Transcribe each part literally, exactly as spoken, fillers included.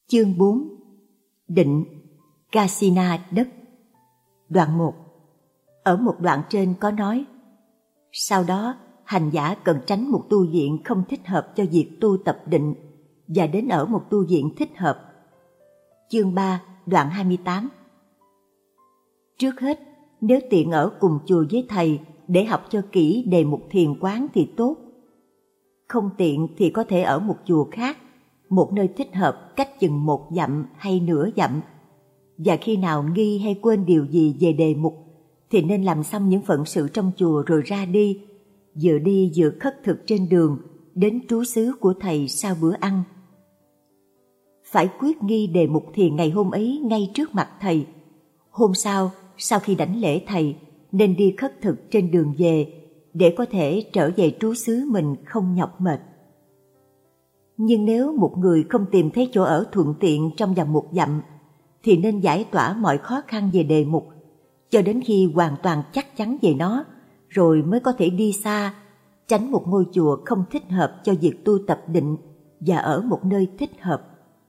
Chương bốn. Định, Kasina đất. Đoạn một. Ở một đoạn trên có nói: sau đó, hành giả cần tránh một tu viện không thích hợp cho việc tu tập định và đến ở một tu viện thích hợp. Chương ba, đoạn hai mươi tám. Trước hết, nếu tiện ở cùng chùa với thầy để học cho kỹ đề mục thiền quán thì tốt. Không tiện thì có thể ở một chùa khác, một nơi thích hợp cách chừng một dặm hay nửa dặm. Và khi nào nghi hay quên điều gì về đề mục thì nên làm xong những phận sự trong chùa rồi ra đi, vừa đi vừa khất thực trên đường đến trú xứ của thầy sau bữa ăn. Phải quyết nghi đề mục thiền ngày hôm ấy ngay trước mặt thầy. Hôm sau, sau khi đảnh lễ thầy, nên đi khất thực trên đường về để có thể trở về trú xứ mình không nhọc mệt. Nhưng nếu một người không tìm thấy chỗ ở thuận tiện trong vòng một dặm, thì nên giải tỏa mọi khó khăn về đề mục, cho đến khi hoàn toàn chắc chắn về nó, rồi mới có thể đi xa, tránh một ngôi chùa không thích hợp cho việc tu tập định và ở một nơi thích hợp.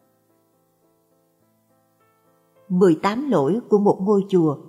mười tám lỗi của một ngôi chùa.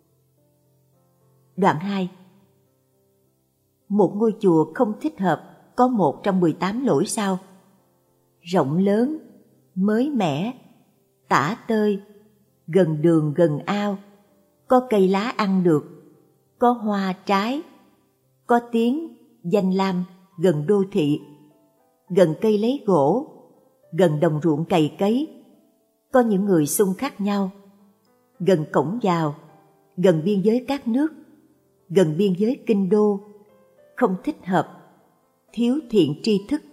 Đoạn hai. Một ngôi chùa không thích hợp có một trong mười tám lỗi sau: rộng lớn, mới mẻ, tả tơi, gần đường gần ao, có cây lá ăn được, có hoa trái, có tiếng, danh lam, gần đô thị, gần cây lấy gỗ, gần đồng ruộng cày cấy, có những người xung khắc nhau, gần cổng vào, gần biên giới các nước, gần biên giới kinh đô, không thích hợp, thiếu thiện tri thức.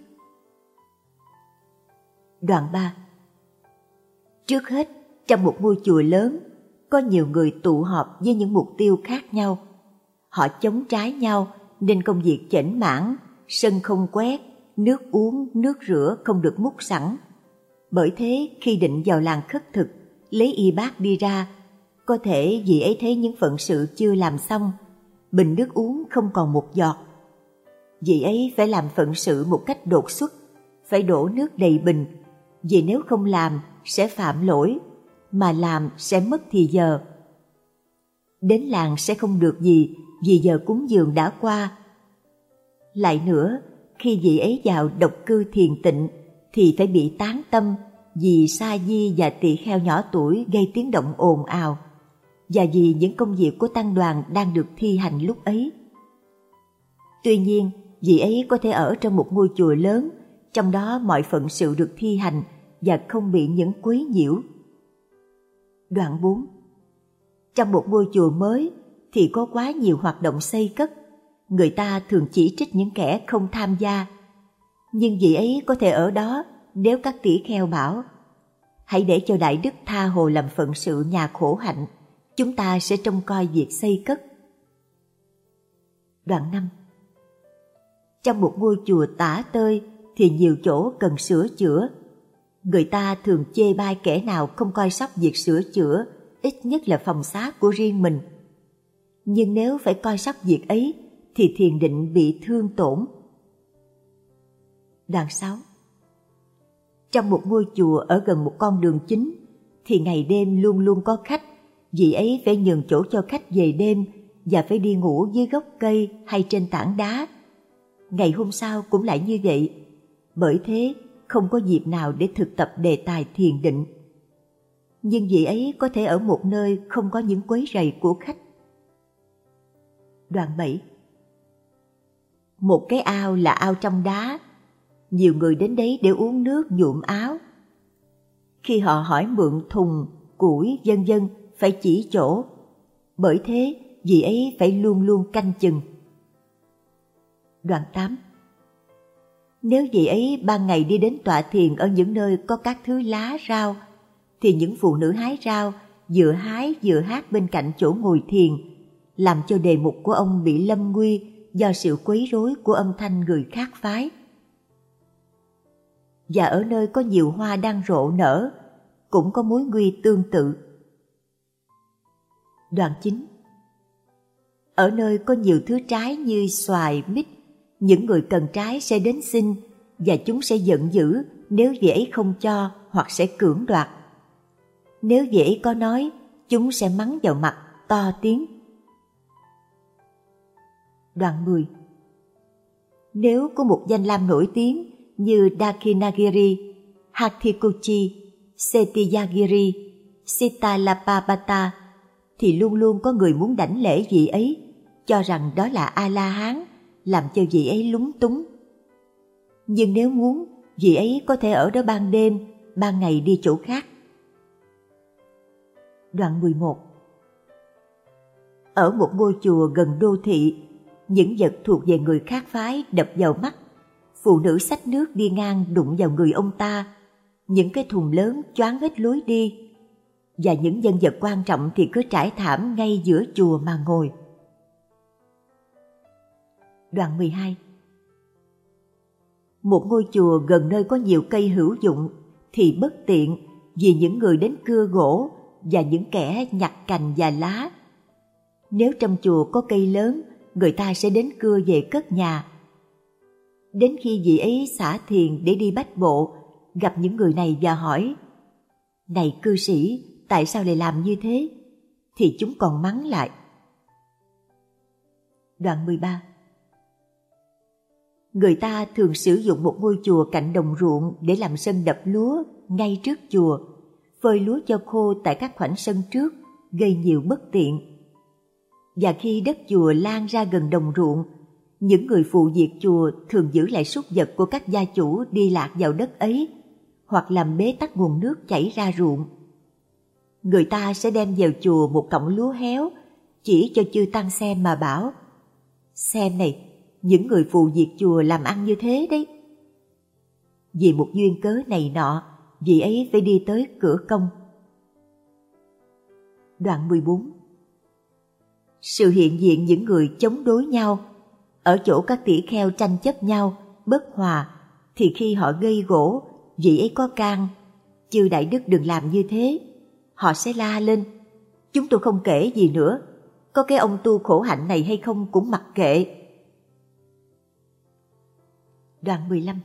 Đoạn ba. Trước hết, trong một ngôi chùa lớn, có nhiều người tụ họp với những mục tiêu khác nhau. Họ chống trái nhau nên công việc chểnh mảng, sân không quét, nước uống, nước rửa không được múc sẵn. Bởi thế, khi định vào làng khất thực, lấy y bát đi ra, có thể vì ấy thấy những phận sự chưa làm xong, bình nước uống không còn một giọt. Vì ấy phải làm phận sự một cách đột xuất, phải đổ nước đầy bình, vì nếu không làm sẽ phạm lỗi, mà làm sẽ mất thì giờ. Đến làng sẽ không được gì vì giờ cúng dường đã qua. Lại nữa, khi vị ấy vào độc cư thiền tịnh thì phải bị tán tâm vì sa di và tỳ kheo nhỏ tuổi gây tiếng động ồn ào, và vì những công việc của tăng đoàn đang được thi hành lúc ấy. Tuy nhiên, vị ấy có thể ở trong một ngôi chùa lớn, trong đó mọi phận sự được thi hành và không bị những quấy nhiễu. Đoạn bốn. Trong một ngôi chùa mới thì có quá nhiều hoạt động xây cất, người ta thường chỉ trích những kẻ không tham gia. Nhưng vị ấy có thể ở đó nếu các tỷ kheo bảo: hãy để cho Đại Đức tha hồ làm phận sự nhà khổ hạnh, chúng ta sẽ trông coi việc xây cất. Đoạn năm. Trong một ngôi chùa tả tơi thì nhiều chỗ cần sửa chữa. Người ta thường chê bai kẻ nào không coi sóc việc sửa chữa, ít nhất là phòng xá của riêng mình. Nhưng nếu phải coi sóc việc ấy thì thiền định bị thương tổn. Đoạn sáu. Trong một ngôi chùa ở gần một con đường chính thì ngày đêm luôn luôn có khách, vì ấy phải nhường chỗ cho khách về đêm và phải đi ngủ dưới gốc cây hay trên tảng đá. Ngày hôm sau cũng lại như vậy. Bởi thế, không có dịp nào để thực tập đề tài thiền định. Nhưng vị ấy có thể ở một nơi không có những quấy rầy của khách. Đoạn bảy. Một cái ao là ao trong đá. Nhiều người đến đấy để uống nước nhuộm áo. Khi họ hỏi mượn thùng, củi, vân vân phải chỉ chỗ. Bởi thế, vị ấy phải luôn luôn canh chừng. Đoạn tám. Nếu vị ấy ban ngày đi đến tọa thiền ở những nơi có các thứ lá rau, thì những phụ nữ hái rau vừa hái vừa hát bên cạnh chỗ ngồi thiền, làm cho đề mục của ông bị lâm nguy do sự quấy rối của âm thanh người khác phái. Và ở nơi có nhiều hoa đang rộ nở, cũng có mối nguy tương tự. Đoạn chín. Ở nơi có nhiều thứ trái như xoài, mít, những người cần trái sẽ đến xin, và chúng sẽ giận dữ nếu vị ấy không cho hoặc sẽ cưỡng đoạt. Nếu vị ấy có nói, chúng sẽ mắng vào mặt to tiếng. Đoạn mười. Nếu có một danh lam nổi tiếng như Dakinagiri, Hathikuchi, Setiyagiri, Sitalapabata thì luôn luôn có người muốn đảnh lễ vị ấy, cho rằng đó là A-la-hán, làm cho vị ấy lúng túng. Nhưng nếu muốn, vị ấy có thể ở đó ban đêm, ban ngày đi chỗ khác. Đoạn mười một. Ở một ngôi chùa gần đô thị, những vật thuộc về người khác phái đập vào mắt. Phụ nữ xách nước đi ngang đụng vào người ông ta, những cái thùng lớn choáng hết lối đi, và những nhân vật quan trọng thì cứ trải thảm ngay giữa chùa mà ngồi. Đoạn mười hai. Một ngôi chùa gần nơi có nhiều cây hữu dụng thì bất tiện vì những người đến cưa gỗ và những kẻ nhặt cành và lá. Nếu trong chùa có cây lớn, người ta sẽ đến cưa về cất nhà. Đến khi vị ấy xả thiền để đi bách bộ, gặp những người này và hỏi: "Này cư sĩ, tại sao lại làm như thế?" Thì chúng còn mắng lại. Đoạn mười ba. Người ta thường sử dụng một ngôi chùa cạnh đồng ruộng để làm sân đập lúa ngay trước chùa, phơi lúa cho khô tại các khoảnh sân trước, gây nhiều bất tiện. Và khi đất chùa lan ra gần đồng ruộng, những người phụ việc chùa thường giữ lại súc vật của các gia chủ đi lạc vào đất ấy, hoặc làm bế tắc nguồn nước chảy ra ruộng. Người ta sẽ đem vào chùa một cọng lúa héo, chỉ cho chư tăng xem mà bảo: "Xem này, những người phụ việc chùa làm ăn như thế đấy." Vì một duyên cớ này nọ, vị ấy phải đi tới cửa công. Đoạn mười bốn. Sự hiện diện những người chống đối nhau, ở chỗ các tỷ kheo tranh chấp nhau, bất hòa, thì khi họ gây gỗ, vị ấy có can: "Chư đại đức đừng làm như thế." Họ sẽ la lên: "Chúng tôi không kể gì nữa, có cái ông tu khổ hạnh này hay không cũng mặc kệ." Đoạn mười lăm.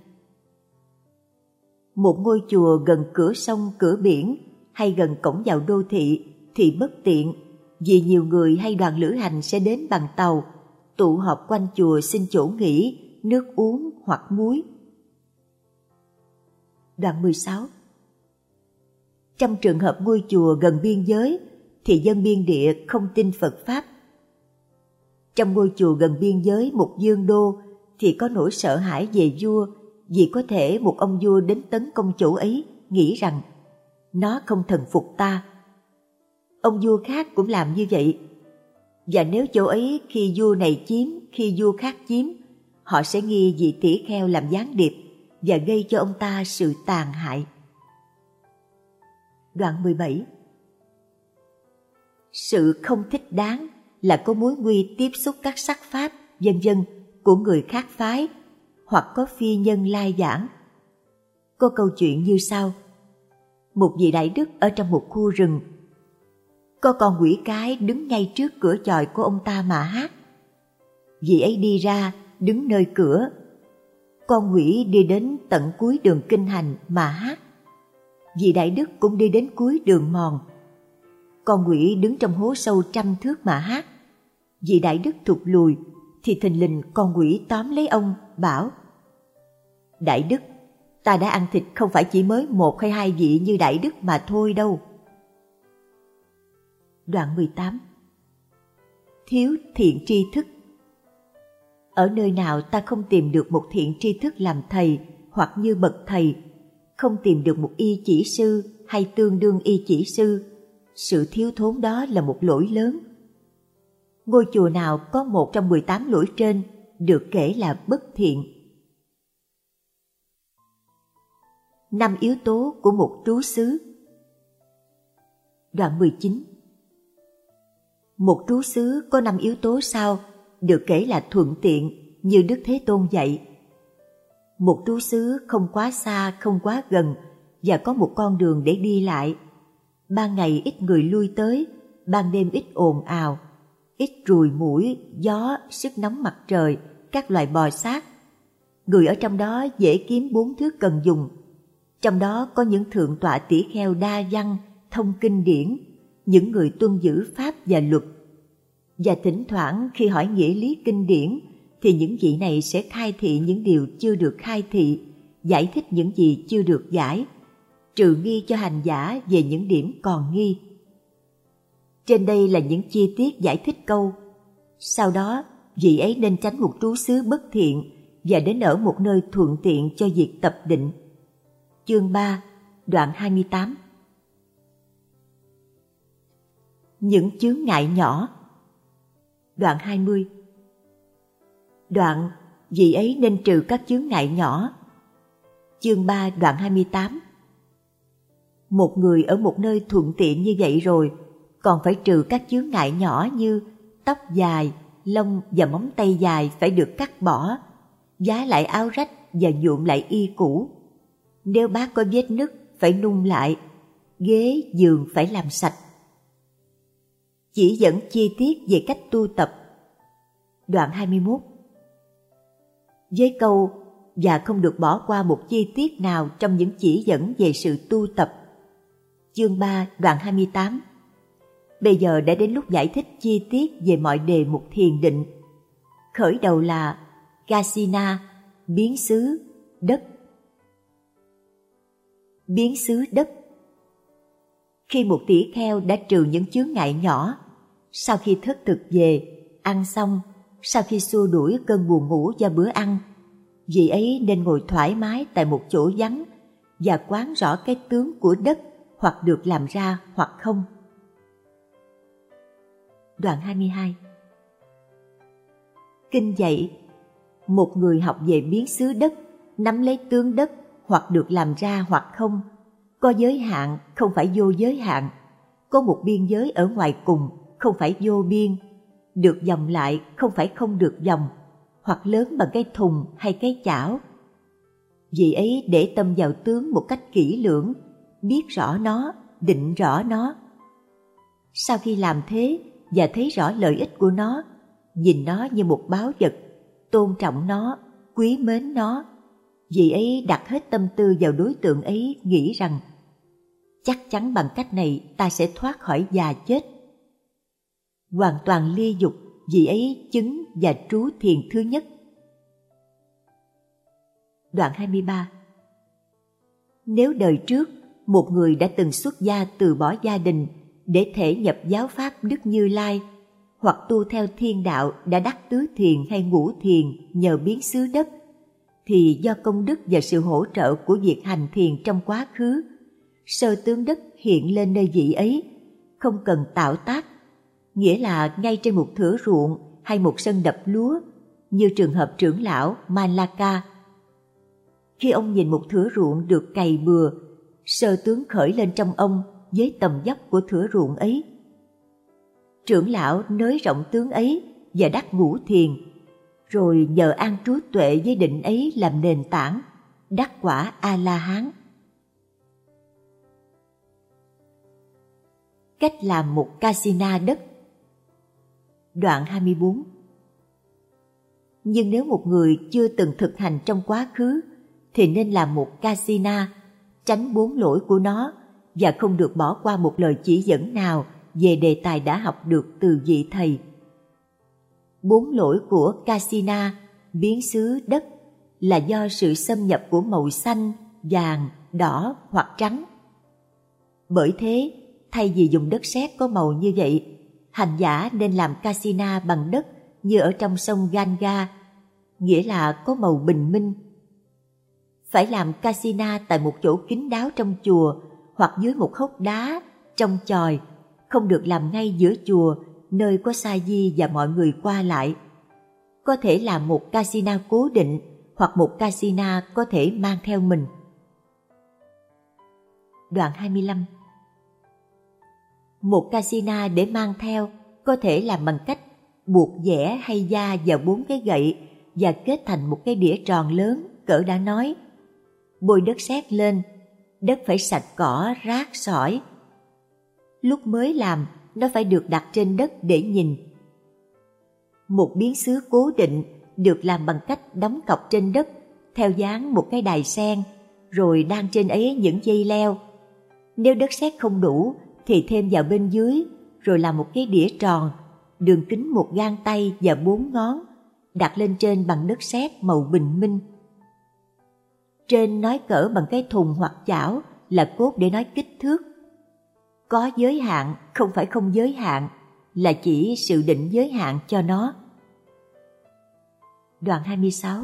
Một ngôi chùa gần cửa sông, cửa biển hay gần cổng vào đô thị thì bất tiện, vì nhiều người hay đoàn lữ hành sẽ đến bằng tàu, tụ họp quanh chùa xin chỗ nghỉ, nước uống hoặc muối. Đoạn mười sáu. Trong trường hợp ngôi chùa gần biên giới thì dân biên địa không tin Phật Pháp. Trong ngôi chùa gần biên giới một dương đô thì có nỗi sợ hãi về vua, vì có thể một ông vua đến tấn công chỗ ấy, nghĩ rằng nó không thần phục ta. Ông vua khác cũng làm như vậy. Và nếu chỗ ấy khi vua này chiếm, khi vua khác chiếm, họ sẽ nghi vị tỷ kheo làm gián điệp và gây cho ông ta sự tàn hại. Đoạn mười bảy. Sự không thích đáng là có mối nguy tiếp xúc các sắc pháp, vân vân của người khác phái, hoặc có phi nhân lai giảng. Có câu chuyện như sau: một vị đại đức ở trong một khu rừng, có con quỷ cái đứng ngay trước cửa chòi của ông ta mà hát. Vị ấy đi ra, đứng nơi cửa. Con quỷ đi đến tận cuối đường kinh hành mà hát. Vị đại đức cũng đi đến cuối đường mòn. Con quỷ đứng trong hố sâu trăm thước mà hát. Vị đại đức thụt lùi, thì thình lình con quỷ tóm lấy ông, bảo: "Đại đức, ta đã ăn thịt không phải chỉ mới một hay hai vị như đại đức mà thôi đâu." Đoạn mười tám. Thiếu thiện tri thức. Ở nơi nào ta không tìm được một thiện tri thức làm thầy hoặc như bậc thầy, không tìm được một y chỉ sư hay tương đương y chỉ sư, sự thiếu thốn đó là một lỗi lớn. Ngôi chùa nào có một trong mười tám lỗi trên được kể là bất thiện. Năm yếu tố của một trú xứ. Đoạn mười chín. Một trú xứ có năm yếu tố sau được kể là thuận tiện như Đức Thế Tôn dạy. Một trú xứ không quá xa, không quá gần và có một con đường để đi lại. Ban ngày ít người lui tới, ban đêm ít ồn ào, ít ruồi muỗi, gió, sức nóng mặt trời, các loài bò sát. Người ở trong đó dễ kiếm bốn thứ cần dùng. Trong đó có những thượng tọa tỷ kheo đa văn, thông kinh điển, những người tuân giữ pháp và luật. Và thỉnh thoảng khi hỏi nghĩa lý kinh điển, thì những vị này sẽ khai thị những điều chưa được khai thị, giải thích những gì chưa được giải, trừ nghi cho hành giả về những điểm còn nghi. Trên đây là những chi tiết giải thích câu: sau đó, vị ấy nên tránh một trú xứ bất thiện và đến ở một nơi thuận tiện cho việc tập định. Chương ba, đoạn hai mươi tám. Những chướng ngại nhỏ. Đoạn hai mươi. Đoạn vị ấy nên trừ các chướng ngại nhỏ. Chương ba, đoạn hai mươi tám. Một người ở một nơi thuận tiện như vậy rồi, còn phải trừ các chướng ngại nhỏ như tóc dài, lông và móng tay dài phải được cắt bỏ, vá lại áo rách và nhuộm lại y cũ. Nếu bát có vết nứt phải nung lại, ghế, giường phải làm sạch. Chỉ dẫn chi tiết về cách tu tập. Đoạn hai mươi mốt. Với câu và không được bỏ qua một chi tiết nào trong những chỉ dẫn về sự tu tập. Chương ba, đoạn hai mươi tám. Bây giờ đã đến lúc giải thích chi tiết về mọi đề mục thiền định. Khởi đầu là Kasina, biến xứ, đất. Biến xứ đất. Khi một tỷ kheo đã trừ những chướng ngại nhỏ, sau khi thất thực về, ăn xong, sau khi xua đuổi cơn buồn ngủ do bữa ăn, vị ấy nên ngồi thoải mái tại một chỗ vắng và quán rõ cái tướng của đất hoặc được làm ra hoặc không. Đoạn hai mươi hai. Kinh dạy, một người học về biến xứ đất, nắm lấy tướng đất hoặc được làm ra hoặc không, có giới hạn không phải vô giới hạn, có một biên giới ở ngoài cùng không phải vô biên, được vòng lại không phải không được vòng, hoặc lớn bằng cái thùng hay cái chảo. Vị ấy để tâm vào tướng một cách kỹ lưỡng, biết rõ nó, định rõ nó. Sau khi làm thế và thấy rõ lợi ích của nó, nhìn nó như một báu vật, tôn trọng nó, quý mến nó, vị ấy đặt hết tâm tư vào đối tượng ấy, nghĩ rằng chắc chắn bằng cách này ta sẽ thoát khỏi già chết. Hoàn toàn ly dục, vị ấy chứng và trú thiền thứ nhất. Đoạn hai mươi ba. Nếu đời trước một người đã từng xuất gia từ bỏ gia đình để thể nhập giáo pháp Đức Như Lai, hoặc tu theo thiên đạo đã đắc tứ thiền hay ngũ thiền nhờ biến xứ đất, thì do công đức và sự hỗ trợ của việc hành thiền trong quá khứ, sơ tướng đất hiện lên nơi vị ấy, không cần tạo tác, nghĩa là ngay trên một thửa ruộng hay một sân đập lúa, như trường hợp trưởng lão Malaka. Khi ông nhìn một thửa ruộng được cày bừa, sơ tướng khởi lên trong ông với tầm dốc của thửa ruộng ấy. Trưởng lão nới rộng tướng ấy và đắc ngũ thiền, rồi nhờ an trú tuệ với định ấy làm nền tảng, đắc quả A-la-hán. Cách làm một kasina đất. Đoạn hai mươi bốn. Nhưng nếu một người chưa từng thực hành trong quá khứ, thì nên làm một kasina, tránh bốn lỗi của nó và không được bỏ qua một lời chỉ dẫn nào về đề tài đã học được từ vị thầy. Bốn lỗi của kasina, biến xứ đất, là do sự xâm nhập của màu xanh, vàng, đỏ hoặc trắng. Bởi thế, thay vì dùng đất sét có màu như vậy, hành giả nên làm kasina bằng đất như ở trong sông Ganga, nghĩa là có màu bình minh. Phải làm kasina tại một chỗ kín đáo trong chùa hoặc dưới một hốc đá, trong chòi, không được làm ngay giữa chùa, nơi có sa di và mọi người qua lại. Có thể làm một kasina cố định hoặc một kasina có thể mang theo mình. Đoạn hai mươi lăm. Một kasina để mang theo có thể làm bằng cách buộc dẻ hay da vào bốn cái gậy và kết thành một cái đĩa tròn lớn cỡ đã nói. Bôi đất sét lên, đất phải sạch cỏ, rác, sỏi. Lúc mới làm, nó phải được đặt trên đất để nhìn. Một biến xứ cố định được làm bằng cách đóng cọc trên đất theo dáng một cái đài sen, rồi đan trên ấy những dây leo. Nếu đất sét không đủ thì thêm vào bên dưới, rồi làm một cái đĩa tròn, đường kính một gang tay và bốn ngón, đặt lên trên bằng đất sét màu bình minh. Trên nói cỡ bằng cái thùng hoặc chảo là cốt để nói kích thước. Có giới hạn không phải không giới hạn, là chỉ sự định giới hạn cho nó. Đoạn hai mươi sáu.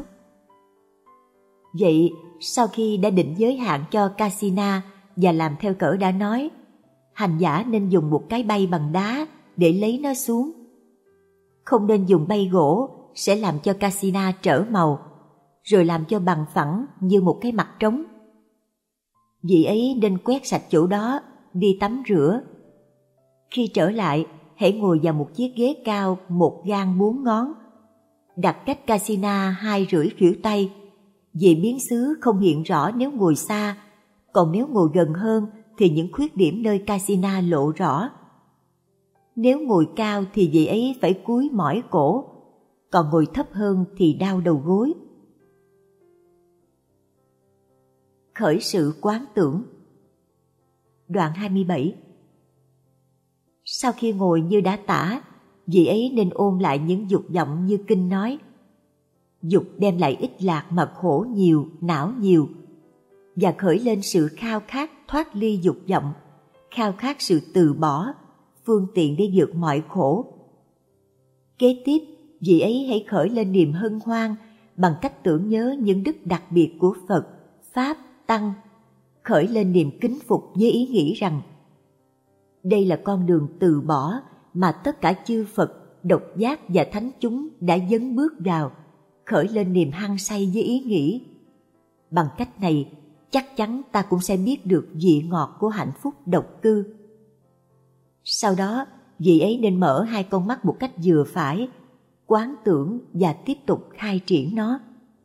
Vậy, sau khi đã định giới hạn cho Kasina và làm theo cỡ đã nói, hành giả nên dùng một cái bay bằng đá để lấy nó xuống. Không nên dùng bay gỗ, sẽ làm cho Kasina trở màu, rồi làm cho bằng phẳng như một cái mặt trống. Vị ấy nên quét sạch chỗ đó, đi tắm rửa. Khi trở lại, hãy ngồi vào một chiếc ghế cao một gang bốn ngón, đặt cách Kasina hai rưỡi khuỷu tay. Vì biến xứ không hiện rõ nếu ngồi xa, còn nếu ngồi gần hơn thì những khuyết điểm nơi Kasina lộ rõ. Nếu ngồi cao thì vị ấy phải cúi mỏi cổ, còn ngồi thấp hơn thì đau đầu gối. Khởi sự quán tưởng. Đoạn hai mươi bảy. Sau khi ngồi như đã tả, vị ấy nên ôn lại những dục vọng như kinh nói. Dục đem lại ích lạc mà khổ nhiều, não nhiều, và khởi lên sự khao khát thoát ly dục vọng, khao khát sự từ bỏ, phương tiện để vượt mọi khổ. Kế tiếp, vị ấy hãy khởi lên niềm hân hoan bằng cách tưởng nhớ những đức đặc biệt của Phật, Pháp, Tăng, khởi lên niềm kính phục với ý nghĩ rằng đây là con đường từ bỏ mà tất cả chư Phật, độc giác và thánh chúng đã dấn bước vào, khởi lên niềm hăng say với ý nghĩ. Bằng cách này, chắc chắn ta cũng sẽ biết được vị ngọt của hạnh phúc độc cư. Sau đó, vị ấy nên mở hai con mắt một cách vừa phải, quán tưởng và tiếp tục khai triển nó.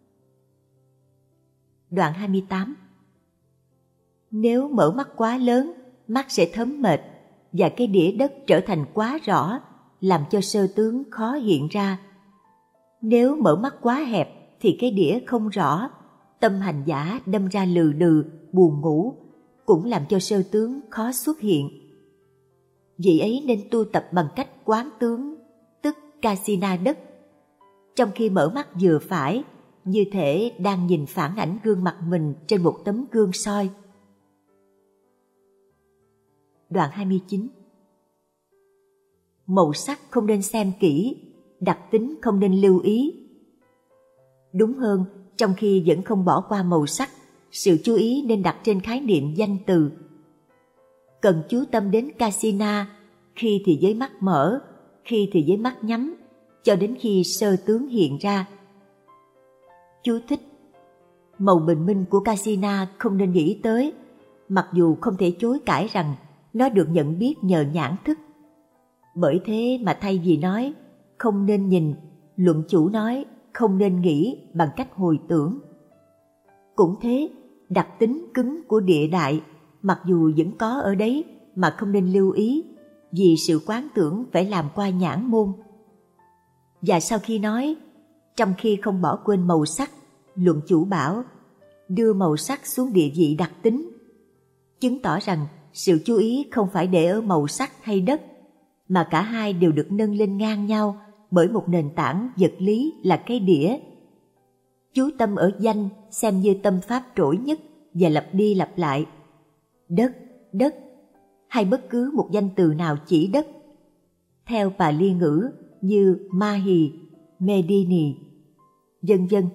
Đoạn hai mươi tám. Nếu mở mắt quá lớn, mắt sẽ thấm mệt, và cái đĩa đất trở thành quá rõ, làm cho sơ tướng khó hiện ra. Nếu mở mắt quá hẹp thì cái đĩa không rõ, tâm hành giả đâm ra lừ đừ, buồn ngủ, cũng làm cho sơ tướng khó xuất hiện. Vị ấy nên tu tập bằng cách quán tướng, tức Kasina đất. Trong khi mở mắt vừa phải, như thể đang nhìn phản ảnh gương mặt mình trên một tấm gương soi. Đoạn hai mươi chín. Màu sắc không nên xem kỹ, đặc tính không nên lưu ý. Đúng hơn, trong khi vẫn không bỏ qua màu sắc, sự chú ý nên đặt trên khái niệm danh từ. Cần chú tâm đến Kasina, khi thì với mắt mở, khi thì với mắt nhắm, cho đến khi sơ tướng hiện ra. Chú thích: màu bình minh của Kasina không nên nghĩ tới, mặc dù không thể chối cãi rằng nó được nhận biết nhờ nhãn thức. Bởi thế mà thay vì nói không nên nhìn, luận chủ nói không nên nghĩ bằng cách hồi tưởng. Cũng thế, đặc tính cứng của địa đại mặc dù vẫn có ở đấy mà không nên lưu ý, vì sự quán tưởng phải làm qua nhãn môn. Và sau khi nói trong khi không bỏ quên màu sắc, luận chủ bảo đưa màu sắc xuống địa vị đặc tính, chứng tỏ rằng sự chú ý không phải để ở màu sắc hay đất, mà cả hai đều được nâng lên ngang nhau bởi một nền tảng vật lý là cái đĩa. Chú tâm ở danh xem như tâm pháp trỗi nhất và lặp đi lặp lại. Đất, đất, hay bất cứ một danh từ nào chỉ đất. Theo Pali ngữ như Mahi, Medini, vân vân.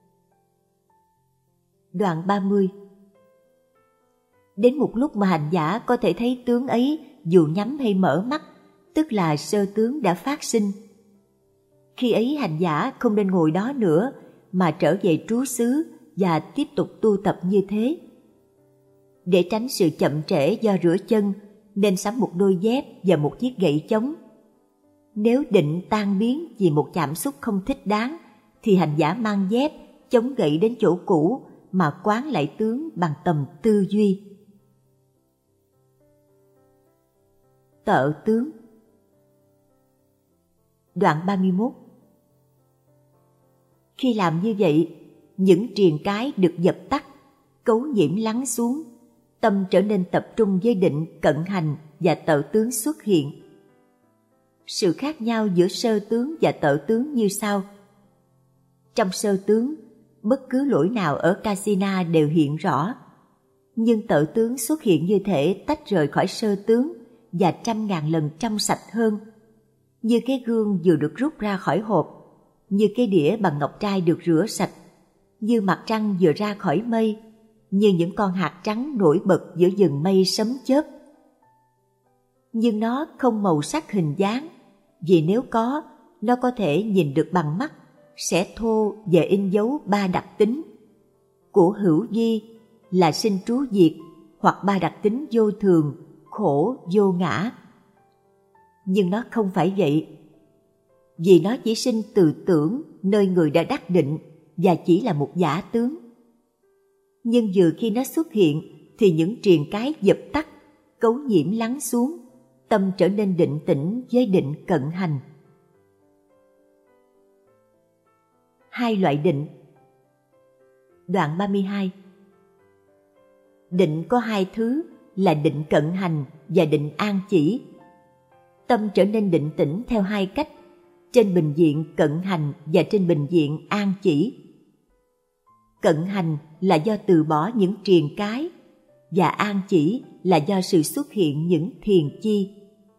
Đoạn ba mươi. Đến một lúc mà hành giả có thể thấy tướng ấy dù nhắm hay mở mắt, tức là sơ tướng đã phát sinh. Khi ấy hành giả không nên ngồi đó nữa, mà trở về trú xứ và tiếp tục tu tập như thế. Để tránh sự chậm trễ do rửa chân, nên sắm một đôi dép và một chiếc gậy chống. Nếu định tan biến vì một cảm xúc không thích đáng, thì hành giả mang dép, chống gậy đến chỗ cũ mà quán lại tướng bằng tầm tư duy. Tợ tướng. Đoạn ba mươi mốt. Khi làm như vậy, những triền cái được dập tắt, cấu nhiễm lắng xuống, tâm trở nên tập trung với định cận hành và tợ tướng xuất hiện. Sự khác nhau giữa sơ tướng và tợ tướng như sau. Trong sơ tướng, bất cứ lỗi nào ở Kasina đều hiện rõ, nhưng tợ tướng xuất hiện như thể tách rời khỏi sơ tướng và trăm ngàn lần trong sạch hơn, như cái gương vừa được rút ra khỏi hộp, như cái đĩa bằng ngọc trai được rửa sạch, như mặt trăng vừa ra khỏi mây, như những con hạt trắng nổi bật giữa rừng mây sấm chớp. Nhưng nó không màu sắc hình dáng, vì nếu có, nó có thể nhìn được bằng mắt, sẽ thô và in dấu ba đặc tính của hữu vi là sinh trú diệt, hoặc ba đặc tính vô thường, khổ, vô ngã. Nhưng nó không phải vậy, vì nó chỉ sinh từ tưởng nơi người đã đắc định và chỉ là một giả tướng. Nhưng vừa khi nó xuất hiện thì những triền cái dập tắt, cấu nhiễm lắng xuống, tâm trở nên định tĩnh với định cận hành. Hai loại định. Đoạn ba mươi hai. Định có hai thứ là định cận hành và định an chỉ. Tâm trở nên định tĩnh theo hai cách, trên bình diện cận hành và trên bình diện an chỉ. Cận hành là do từ bỏ những triền cái, và an chỉ là do sự xuất hiện những thiền chi.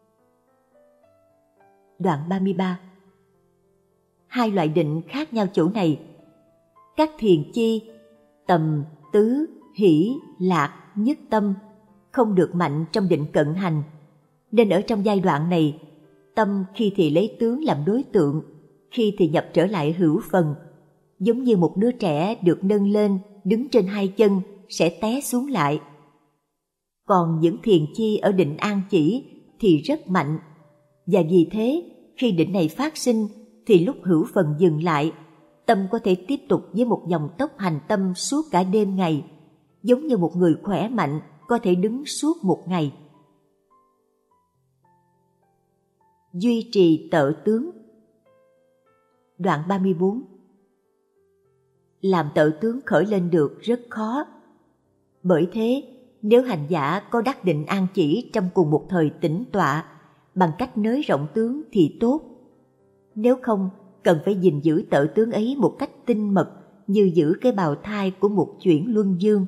Đoạn ba mươi ba. Hai loại định khác nhau chỗ này. Các thiền chi, tầm, tứ, hỷ, lạc, nhất tâm không được mạnh trong định cận hành, nên ở trong giai đoạn này, tâm khi thì lấy tướng làm đối tượng, khi thì nhập trở lại hữu phần, giống như một đứa trẻ được nâng lên, đứng trên hai chân, sẽ té xuống lại. Còn những thiền chi ở định an chỉ thì rất mạnh, và vì thế, khi định này phát sinh, thì lúc hữu phần dừng lại, tâm có thể tiếp tục với một dòng tốc hành tâm suốt cả đêm ngày, giống như một người khỏe mạnh có thể đứng suốt một ngày. Duy trì tợ tướng. Đoạn ba mươi bốn. Làm tợ tướng khởi lên được rất khó. Bởi thế, nếu hành giả có đắc định an chỉ trong cùng một thời tĩnh tọa, bằng cách nới rộng tướng thì tốt. Nếu không, cần phải gìn giữ tợ tướng ấy một cách tinh mật, như giữ cái bào thai của một chuyển luân dương.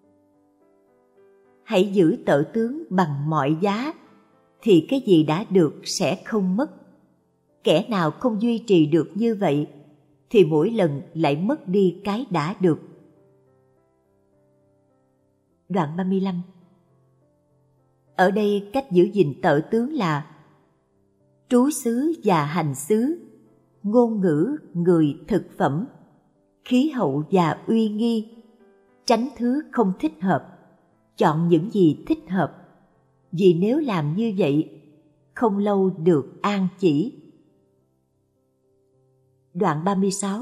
Hãy giữ tợ tướng bằng mọi giá, thì cái gì đã được sẽ không mất. Kẻ nào không duy trì được như vậy, thì mỗi lần lại mất đi cái đã được. Đoạn ba mươi lăm. Ở đây cách giữ gìn tợ tướng là trú xứ và hành xứ, ngôn ngữ, người, thực phẩm, khí hậu và uy nghi, tránh thứ không thích hợp, chọn những gì thích hợp, vì nếu làm như vậy, không lâu được an chỉ. Đoạn ba mươi sáu.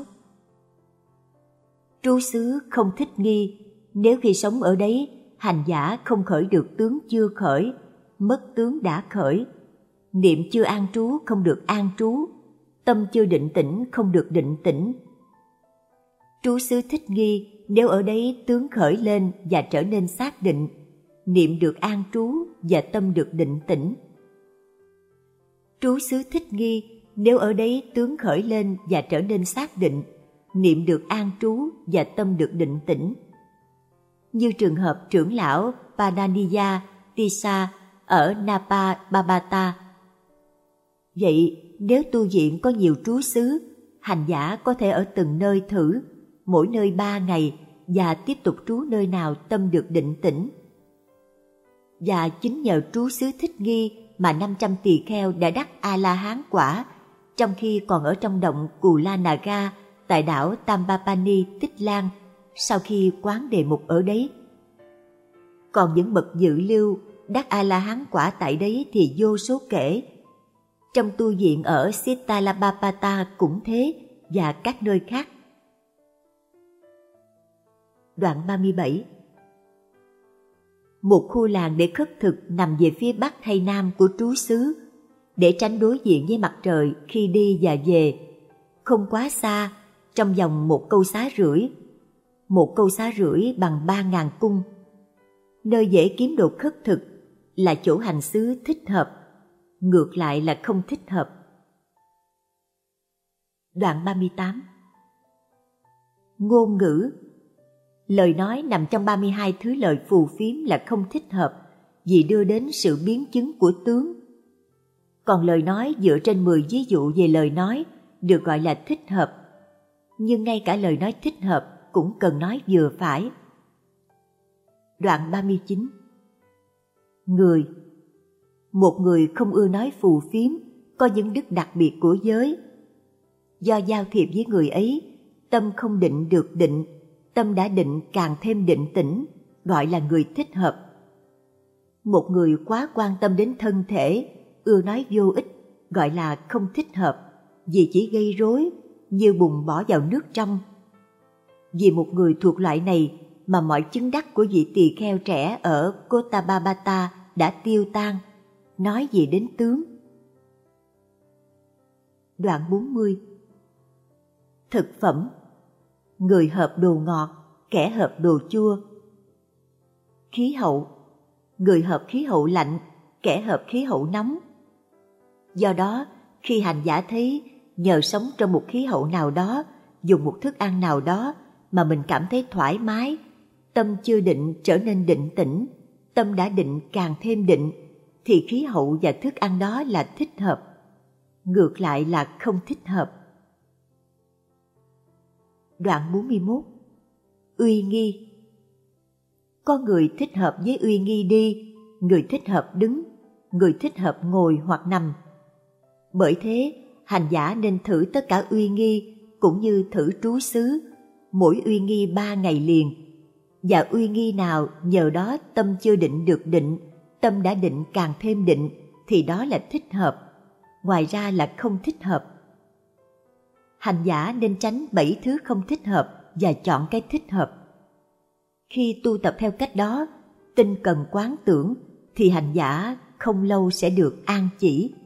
Trú xứ không thích nghi, nếu khi sống ở đấy, hành giả không khởi được tướng chưa khởi, mất tướng đã khởi, niệm chưa an trú không được an trú, tâm chưa định tĩnh không được định tĩnh. Trú xứ thích nghi, nếu ở đấy tướng khởi lên và trở nên xác định, niệm được an trú và tâm được định tĩnh. Trú xứ thích nghi, nếu ở đấy tướng khởi lên và trở nên xác định, niệm được an trú và tâm được định tĩnh. Như trường hợp trưởng lão Padaniya Tissa ở Napa Babata. Vậy, nếu tu viện có nhiều trú xứ, hành giả có thể ở từng nơi thử, mỗi nơi ba ngày, và tiếp tục trú nơi nào tâm được định tĩnh. Và chính nhờ trú xứ thích nghi mà năm trăm tỳ kheo đã đắc A-la-hán quả, trong khi còn ở trong động Cù La Naga tại đảo Tambapani Tích Lan, sau khi quán đề mục ở đấy. Còn những bậc dự lưu đắc A-la-hán quả tại đấy thì vô số kể. Trong tu viện ở Sittalabhapata cũng thế, và các nơi khác. Đoạn ba mươi bảy. Một khu làng để khất thực nằm về phía bắc hay nam của trú xứ, để tránh đối diện với mặt trời khi đi và về, không quá xa, trong vòng một câu xá rưỡi, một câu xá rưỡi bằng ba ngàn cung. Nơi dễ kiếm đồ khất thực là chỗ hành xứ thích hợp, ngược lại là không thích hợp. Đoạn ba mươi tám. Ngôn ngữ. Lời nói nằm trong ba mươi hai thứ lời phù phiếm là không thích hợp vì đưa đến sự biến chứng của tướng. Còn lời nói dựa trên mười ví dụ về lời nói được gọi là thích hợp. Nhưng ngay cả lời nói thích hợp cũng cần nói vừa phải. Đoạn ba mươi chín. Người. Một người không ưa nói phù phiếm, có những đức đặc biệt của giới. Do giao thiệp với người ấy, tâm không định được định, tâm đã định càng thêm định tĩnh, gọi là người thích hợp. Một người quá quan tâm đến thân thể, ưa nói vô ích, gọi là không thích hợp, vì chỉ gây rối, như bùn bỏ vào nước trong. Vì một người thuộc loại này mà mọi chứng đắc của vị tỳ kheo trẻ ở Kottababata đã tiêu tan, nói gì đến tướng. Đoạn bốn mươi. Thực phẩm. Người hợp đồ ngọt, kẻ hợp đồ chua. Khí hậu. Người hợp khí hậu lạnh, kẻ hợp khí hậu nóng. Do đó, khi hành giả thấy nhờ sống trong một khí hậu nào đó, dùng một thức ăn nào đó mà mình cảm thấy thoải mái, tâm chưa định trở nên định tĩnh, tâm đã định càng thêm định, thì khí hậu và thức ăn đó là thích hợp, ngược lại là không thích hợp. Đoạn bốn mươi mốt. Uy nghi. Có người thích hợp với uy nghi đi, người thích hợp đứng, người thích hợp ngồi hoặc nằm. Bởi thế, hành giả nên thử tất cả uy nghi cũng như thử trú xứ, mỗi uy nghi ba ngày liền. Và uy nghi nào nhờ đó tâm chưa định được định, tâm đã định càng thêm định, thì đó là thích hợp, ngoài ra là không thích hợp. Hành giả nên tránh bảy thứ không thích hợp và chọn cái thích hợp. Khi tu tập theo cách đó, tinh cần quán tưởng, thì hành giả không lâu sẽ được an chỉ.